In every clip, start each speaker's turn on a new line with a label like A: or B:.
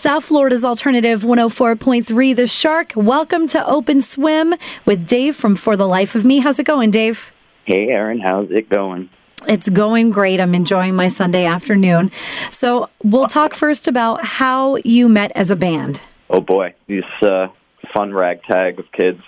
A: South Florida's Alternative 104.3, The Shark. Welcome to Open Swim with Dave from For the Life of Me. How's it going, Dave?
B: Hey, Erin. How's it going?
A: It's going great. I'm enjoying my Sunday afternoon. So we'll talk first about how you met as a band.
B: Oh, boy. This fun ragtag of kids.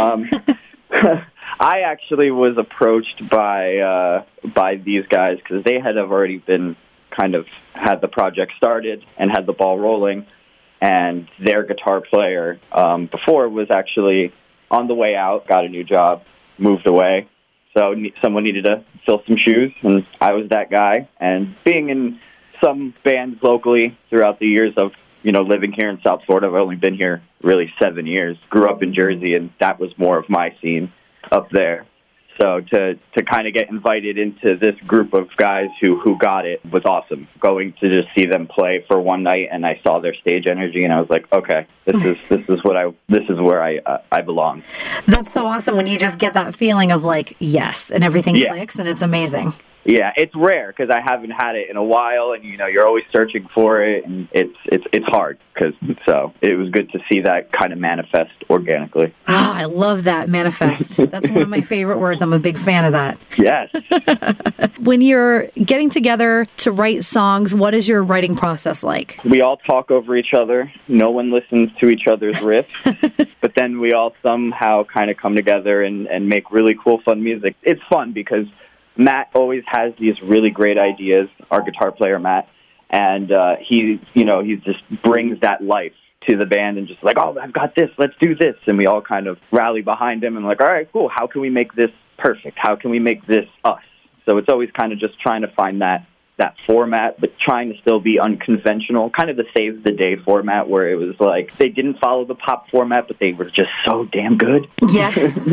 B: I actually was approached by these guys because they had already been kind of had the project started and had the ball rolling, and their guitar player before was actually on the way out, got a new job, moved away. So someone needed to fill some shoes, and I was that guy. And being in some bands locally throughout the years of living here in South Florida, I've only been here really 7 years. Grew up in Jersey, and that was more of my scene up there. So to kind of get invited into this group of guys who got it was awesome. Going to just see them play for one night, and I saw their stage energy, and I was like, okay, this is where I belong.
A: That's so awesome when you just get that feeling of like yes, and everything clicks, and it's amazing.
B: Yeah, it's rare because I haven't had it in a while, and you're always searching for it, and it's hard. So it was good to see that kind of manifest organically.
A: Ah, I love that, manifest. That's one of my favorite words. I'm a big fan of that.
B: Yes.
A: When you're getting together to write songs, what is your writing process like?
B: We all talk over each other. No one listens to each other's riffs, but then we all somehow kind of come together and make really cool, fun music. It's fun because Matt always has these really great ideas, our guitar player, Matt, and he just brings that life to the band and just like, oh, I've got this, let's do this. And we all kind of rally behind him and like, all right, cool, how can we make this perfect? How can we make this us? So it's always kind of just trying to find that format, but trying to still be unconventional, kind of the Save the Day format where it was like they didn't follow the pop format, but they were just so damn good.
A: Yes.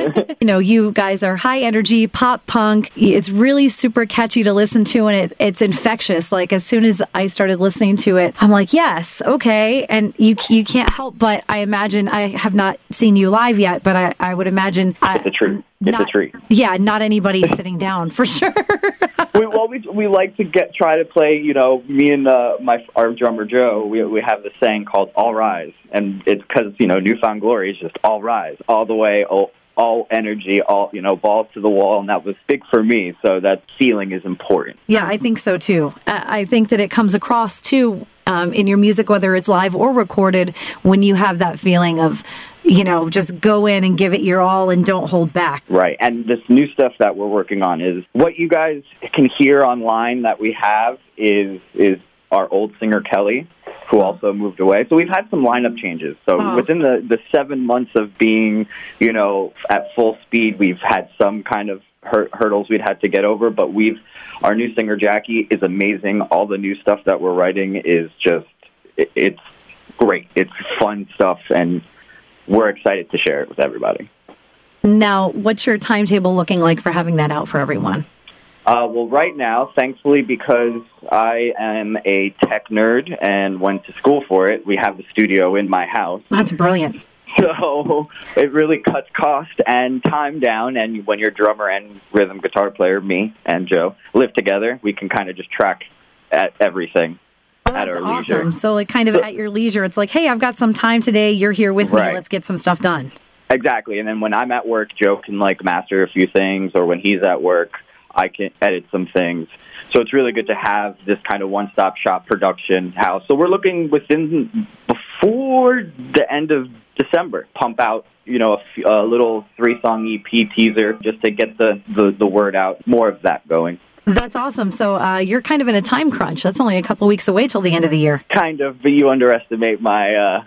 A: You guys are high energy, pop punk. It's really super catchy to listen to, and it's infectious. Like as soon as I started listening to it, I'm like, yes, okay. And you can't help but, I imagine, I have not seen you live yet, but I would imagine...
B: It's a treat. It's a treat.
A: Yeah, not anybody sitting down, for sure.
B: We like to try to play, me and our drummer Joe, we have this saying called All Rise, and it's because, Newfound Glory is just all rise, all the way, all energy, all, balls to the wall, and that was big for me, so that feeling is important.
A: Yeah, I think so too. I think that it comes across too in your music, whether it's live or recorded, when you have that feeling of, just go in and give it your all and don't hold back.
B: Right. And this new stuff that we're working on is what you guys can hear online that we have is our old singer, Kelly, who also moved away. So we've had some lineup changes. So within the 7 months of being, at full speed, we've had some kind of hurdles we'd had to get over. But our new singer, Jackie, is amazing. All the new stuff that we're writing is just, it's great. It's fun stuff, and we're excited to share it with everybody.
A: Now, what's your timetable looking like for having that out for everyone?
B: Well, right now, thankfully, because I am a tech nerd and went to school for it, we have the studio in my house.
A: That's brilliant.
B: So it really cuts cost and time down, and when your drummer and rhythm guitar player, me and Joe, live together, we can kind of just track at everything.
A: Oh, that's awesome. So like kind of at your leisure, it's like, hey, I've got some time today. You're here with me. Let's get some stuff done.
B: Exactly. And then when I'm at work, Joe can master a few things, or when he's at work, I can edit some things. So it's really good to have this kind of one-stop shop production house. So we're looking before the end of December, pump out, a little 3-song EP teaser just to get the word out, more of that going.
A: That's awesome. So you're kind of in a time crunch. That's only a couple weeks away till the end of the year.
B: Kind of, but you underestimate my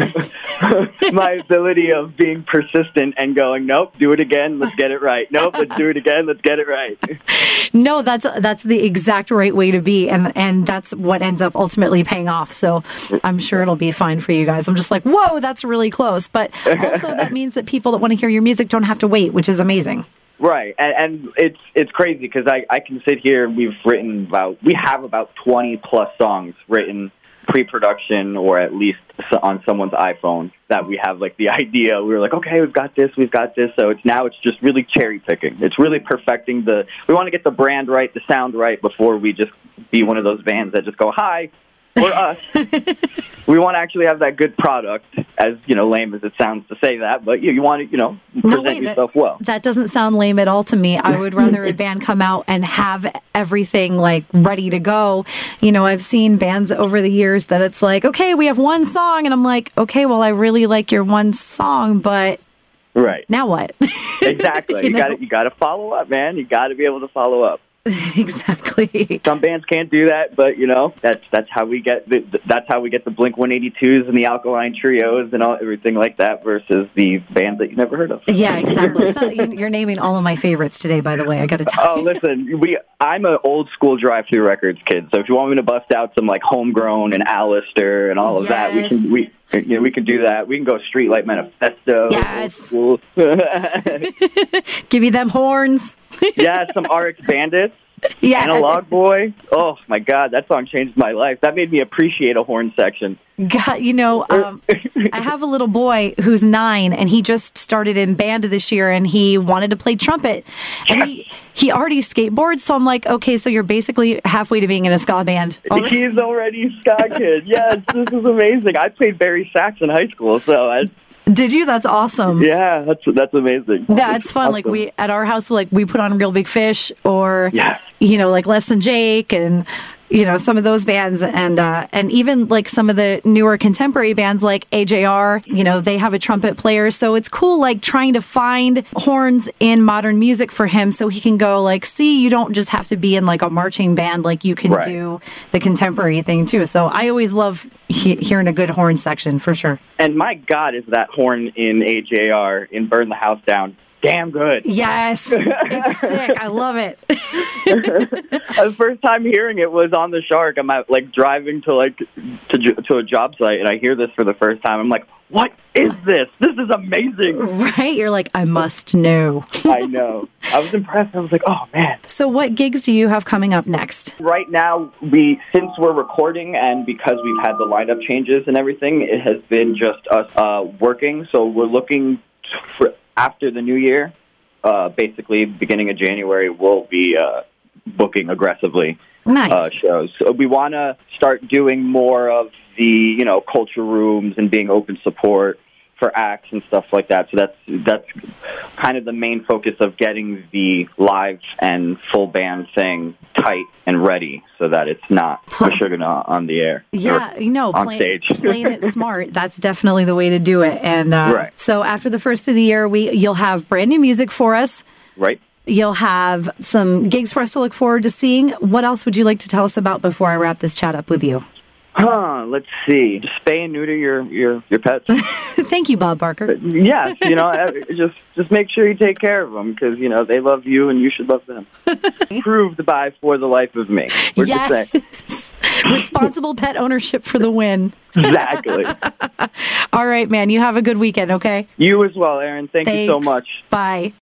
B: my ability of being persistent and going, nope, do it again, let's get it right. Nope, let's do it again, let's get it right.
A: No, that's the exact right way to be, and that's what ends up ultimately paying off. So I'm sure it'll be fine for you guys. I'm just like, whoa, that's really close. But also that means that people that want to hear your music don't have to wait, which is amazing.
B: Right, and it's crazy because I can sit here and we have about 20 plus songs written pre-production, or at least on someone's iPhone, that we have the idea. We were like, okay, we've got this. So it's just really cherry picking. It's really perfecting we want to get the brand right, the sound right, before we just be one of those bands that just go, hi, we're us. We want to actually have that good product, as, lame as it sounds to say that, but you want to, present yourself well.
A: That doesn't sound lame at all to me. I would rather a band come out and have everything like ready to go. I've seen bands over the years that it's like, okay, we have one song, and I'm like, okay, well, I really like your one song, but
B: right
A: now what?
B: Exactly. You got to follow up, man. You got to be able to follow up.
A: Exactly.
B: Some bands can't do that, but that's how we get the Blink 182s and the Alkaline Trios and everything like that versus the bands that you never heard of.
A: Yeah, exactly. So you're naming all of my favorites today, by the way. I got to tell you.
B: Oh, listen, I'm an old school Drive-Thru Records kid, so if you want me to bust out some like Homegrown and Alistair and all of that, we can do that. We can go Streetlight Manifesto.
A: Yes. Give me them horns.
B: Yeah, some RX Bandits.
A: Yeah.
B: Analog Boy. Oh, my God, that song changed my life. That made me appreciate a horn section.
A: God, I have a little boy who's 9, and he just started in band this year, and he wanted to play trumpet. And he already skateboards, so I'm like, okay, so you're basically halfway to being in a ska band.
B: He's already a ska kid. Yes, this is amazing. I played Barry sax in high school, so
A: Did you? That's awesome.
B: Yeah, that's amazing.
A: Yeah, it's fun. Awesome. Like we at our house, we put on Real Big Fish or like Less Than Jake and some of those bands and even like some of the newer contemporary bands like AJR. They have a trumpet player, so it's cool. Like trying to find horns in modern music for him, so he can go like, see, you don't just have to be in like a marching band. Like you can do the contemporary thing too. So I always love hearing a good horn section for sure.
B: And my God, is that horn in AJR in Burn the House Down damn good.
A: Yes. It's sick. I love it.
B: The first time hearing it was on the Shark. I'm driving to a job site, and I hear this for the first time. I'm like, what is this? This is amazing.
A: Right? You're like, I must know.
B: I know. I was impressed. I was like, oh, man.
A: So what gigs do you have coming up next?
B: Right now, since we're recording and because we've had the lineup changes and everything, it has been just us working. So we're looking for after the new year, basically beginning of January, we'll be booking aggressively shows. So we want to start doing more of the culture rooms and being open support for acts and stuff like that. So that's kind of the main focus of getting the live and full band thing tight and ready so that it's not pushing on the air.
A: Yeah,
B: on stage.
A: Playing it smart. That's definitely the way to do it. And so after the first of the year, you'll have brand new music for us.
B: Right.
A: You'll have some gigs for us to look forward to seeing. What else would you like to tell us about before I wrap this chat up with you?
B: Let's see. Just spay and neuter your pets.
A: Thank you, Bob Barker.
B: Yes, just make sure you take care of them because they love you and you should love them. Proved by For the Life of Me.
A: Yes. Responsible pet ownership for the win.
B: Exactly.
A: All right, man. You have a good weekend. Okay.
B: You as well, Aaron. Thanks you so much.
A: Bye.